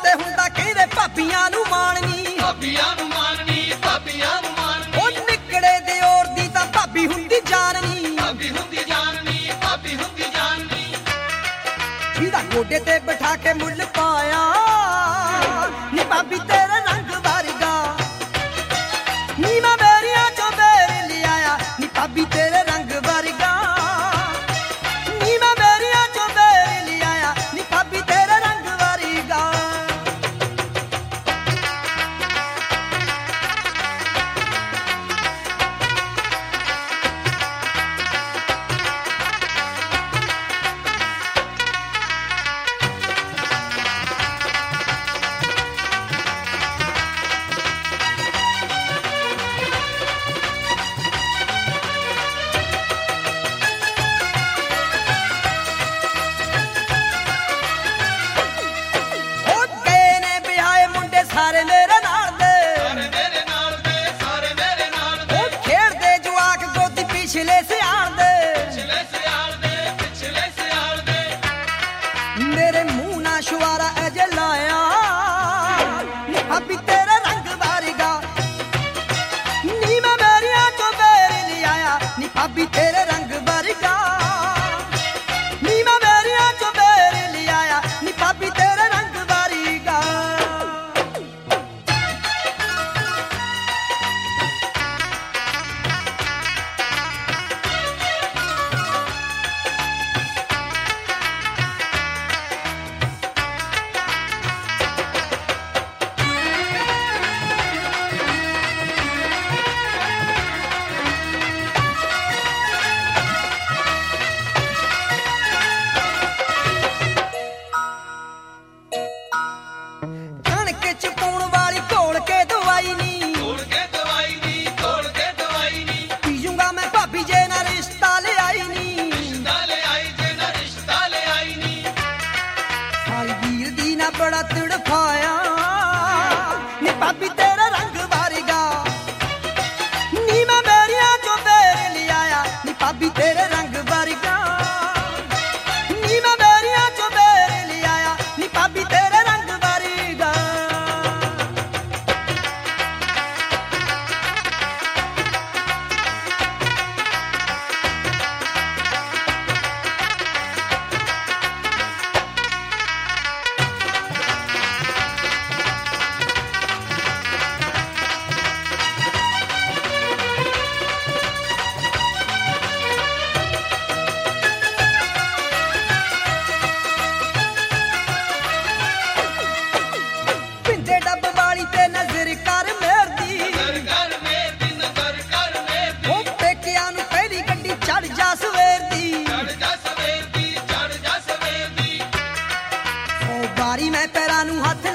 ਤੇ ਹੁੰਦਾ ਕਹਿੰਦੇ ਭਾਬੀਆਂ ਨੂੰ ਮਾਣਨੀ, ਭਾਬੀਆਂ ਨੂੰ ਮਾਣਨੀ, ਭਾਬੀਆਂ ਨੂੰ ਮਾਣਨੀ। ਉਹ ਨਿਕੜੇ ਦੇ ਔਰ ਦੀ ਤਾਂ ਭਾਬੀ ਹੁੰਦੀ ਜਾਣਨੀ, ਭਾਬੀ ਹੁੰਦੀ ਜਾਣਨੀ, ਭਾਬੀ ਹੁੰਦੀ ਜਾਣਨੀ। ਜਿਹਦਾ ਗੋਡੇ ਤੇ ਬਿਠਾ ਕੇ ਮੁੱਲ ਪਾਇਆ ਨੀ ਭਾਬੀ ਤੇਰੇ ਰੰਗ ਵਰਗਾ, ਨੀ ਮੈਂ ਮੇਰੀਆਂ ਚੋਂ ਮੇਰ ਲਿਆਇਆ ਨੀ ਭਾਬੀ ਤੇਰੇ ਰੰਗ ਵਰਗਾ, ਨੀ ਮੈਂ ਮੇਰੀਆਂ ਚੋਂ ਮੇਰ ਲਿਆਇਆ ਨੀ ਭਾਬੀ ਤੇਰੇ ਰੰਗ ਵਰਗਾ। ਸਾਰੇ ਮੇਰੇ ਨਾਲ ਦੇ, ਸਾਰੇ ਮੇਰੇ ਨਾਲ ਦੇ, ਸਾਰੇ ਮੇਰੇ ਨਾਲ ਦੇ। ਉਹ ਖੇਡਦੇ ਜਵਾਕ ਗੋਦੀ ਪਿਛਲੇ ਸਿਆਲ ਦੇ, ਪਿਛਲੇ ਸਿਆਲ ਦੇ, ਪਿਛਲੇ ਸਿਆਲ ਦੇ। ਮੇਰੇ ਮੂੰਹ ਨਾਲ ਸ਼ਵਾਰਾ ਅਜੇ ਲਾਇਆ ਨੀ ਭਾਬੀ ਤੇਰੇ ਰੰਗ ਵਰਗਾ, ਨੀ ਮੈਂ ਮੇਰੀਆਂ ਚੋਂ ਮੇਰ ਲਿਆਇਆ ਨੀ ਭਾਬੀ ਤੇਰੇ ਰੰਗ ਵਰਗਾ, ਨੀ ਮੈਂ ਮੇਰੀਆਂ ਚੋਂ ਮੇਰ ਲਿਆਇਆ ਨੀ ਭਾਬੀ ਤੇਰੇ ਰੰਗ ਵਰਗਾ। ਚੁਕਾਉਣ ਵਾਲੀ ਘੋਲ ਕੇ ਦਵਾਈ ਨੀ, ਘੋਲ ਕੇ ਦਵਾਈ ਨੀ, ਘੋਲ ਕੇ ਦਵਾਈ ਨੀ। ਪੀਜੂੰਗਾ ਮੈਂ ਭਾਬੀ ਜੇ ਨਾਲ ਰਿਸ਼ਤਾ ਲਿਆਈ ਨੀ, ਰਿਸ਼ਤਾ ਲਿਆਈ ਜੇ ਨਾ ਰਿਸ਼ਤਾ ਲਿਆਈ ਨੀ। ਸਾਲੀ ਵੀਰ ਦੀ ਨਾ ਬੜਾ ਤੜਫਾਇਆ ਨੀ ਭਾਬੀ ਤੇਰੇ ਰੰਗ ਵਰਗਾ, ਨੀ ਮੈਂ ਮੇਰੀਆਂ ਚੋਂ ਮੇਰ ਲਿਆਇਆ ਨੀ ਭਾਬੀ ਤੇਰੇ ਰੰਗ ਵਰਗਾ, ਨੀ ਮੈਂ ਮੇਰੀਆਂ ਚੋਂ ਮੇਰ ਲਿਆਇਆ ਨੀ ਭਾਬੀ ਤੇਰੇ ਰੰਗ ਵਰਗਾ। ਡੱਬ ਵਾਲੀ ਤੇ ਨਜ਼ਰ ਕਰ ਮੇਰਦੀ, ਨਜ਼ਰ ਕਰ ਮੇਰੀ, ਨਜ਼ਰ ਕਰ ਮੇਰੀ। ਉਹ ਪੇਕਿਆਂ ਨੂੰ ਪਹਿਲੀ ਗੱਡੀ ਚੜ ਜਾ ਸਵੇਰ ਦੀ, ਚੜ ਜਾ ਸਵੇਰ ਦੀ, ਚੜ ਜਾ ਸਵੇਰ ਦੀ। ਉਹ ਬਾਰੀ ਮੈਂ ਪੈਰਾਂ ਨੂੰ ਹੱਥ